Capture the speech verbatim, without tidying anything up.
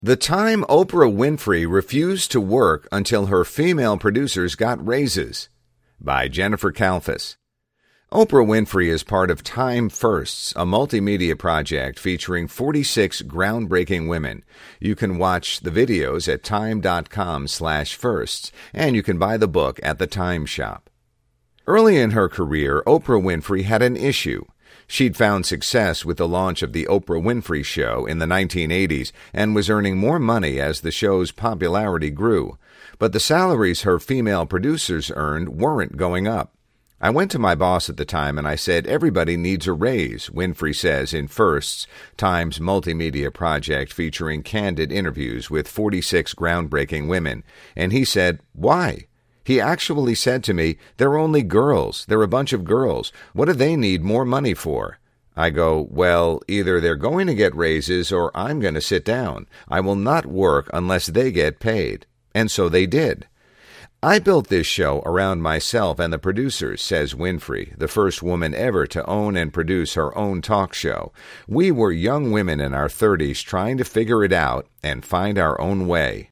The time Oprah Winfrey refused to work until her female producers got raises, by Jennifer Kalfas. Oprah Winfrey is part of Time Firsts, a multimedia project featuring forty-six groundbreaking women. You can watch the videos at time.com slash firsts, and you can buy the book at the Time Shop. Early in her career, Oprah Winfrey had an issue. She'd found success with the launch of The Oprah Winfrey Show in the nineteen eighties and was earning more money as the show's popularity grew. But the salaries her female producers earned weren't going up. I went to my boss at the time and I said, "Everybody needs a raise," Winfrey says in Firsts, Time's multimedia project featuring candid interviews with forty-six groundbreaking women. And he said, "Why?" He actually said to me, "They're only girls. They're a bunch of girls. What do they need more money for?" I go, "Well, either they're going to get raises or I'm going to sit down. I will not work unless they get paid." And so they did. "I built this show around myself and the producers," says Winfrey, the first woman ever to own and produce her own talk show. "We were young women in our thirties trying to figure it out and find our own way."